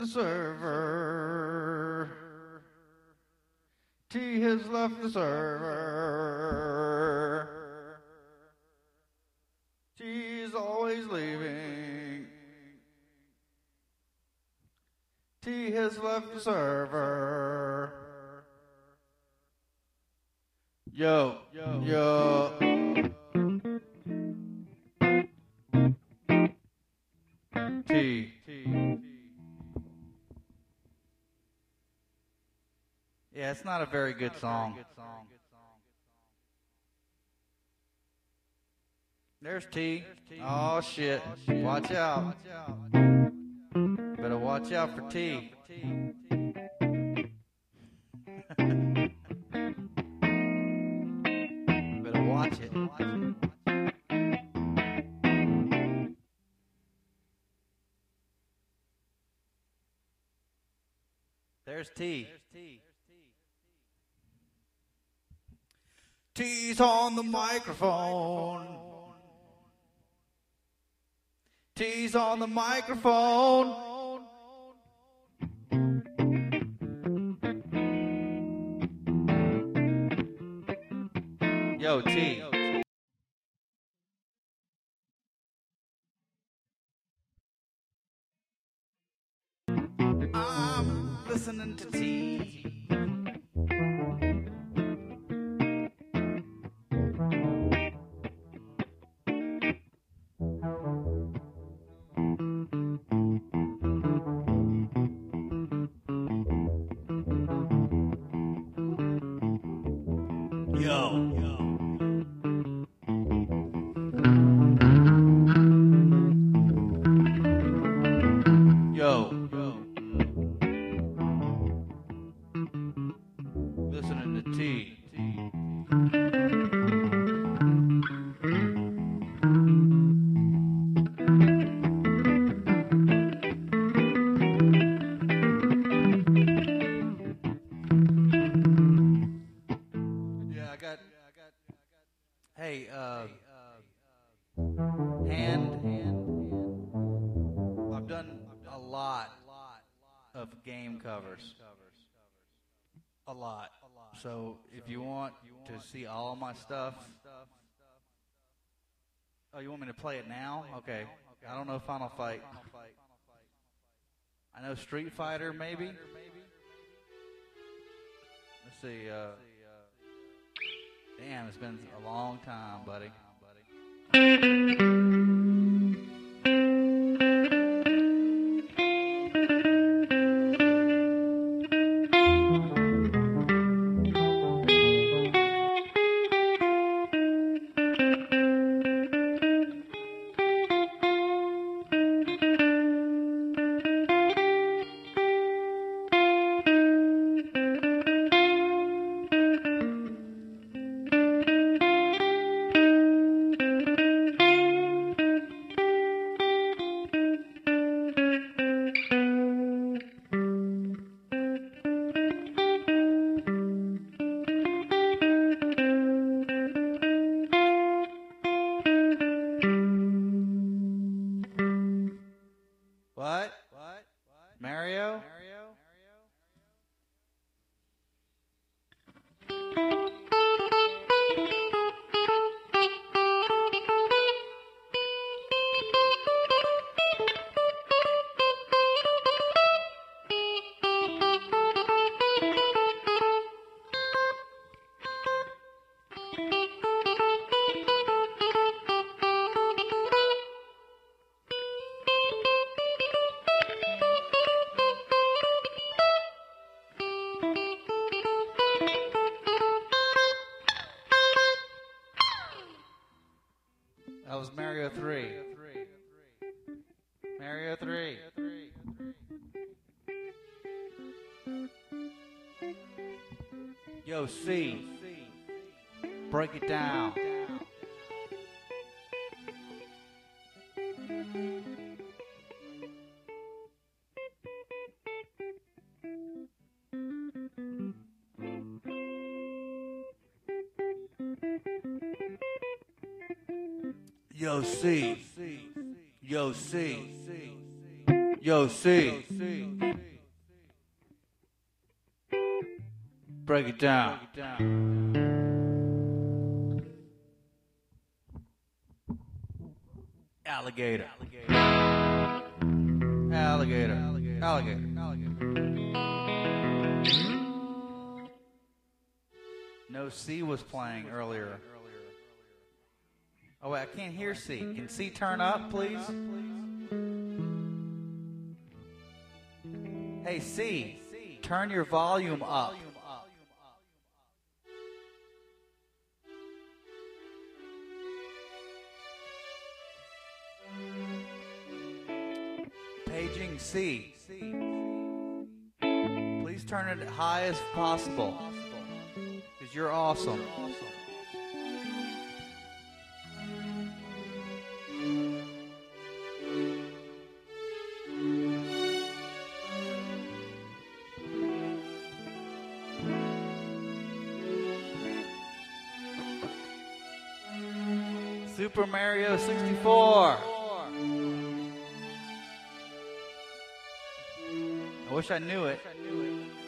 the server. T has left the server. T's always leaving. T has left the server. Yo, yo. T. Yeah, it's not a very good song. There's T. Oh shit. Watch out. Better watch out for T. Better watch it. There's T. T's on the microphone. T's on the microphone. Yo, T. I'm listening to T. Listening to T. Yeah, I got. Hey, I've done a lot of game covers. A lot. So if you want to see all of my stuff, oh, you want me to play it now? Okay. I don't know Final Fight. I know Street Fighter, maybe. Let's see. Damn, it's been a long time, buddy. What? Mario? That was Mario 3. Mario 3. Yo, C. Break it down. Yo, C. Yo, C. Yo, C. break it down. Alligator. Alligator. Alligator. No, C was playing earlier. Oh, wait, I can't hear C. Can C turn up, please? Hey, C, turn your volume up. Paging C. Please turn it high as possible, because you're awesome. Super Mario 64. I wish I knew it.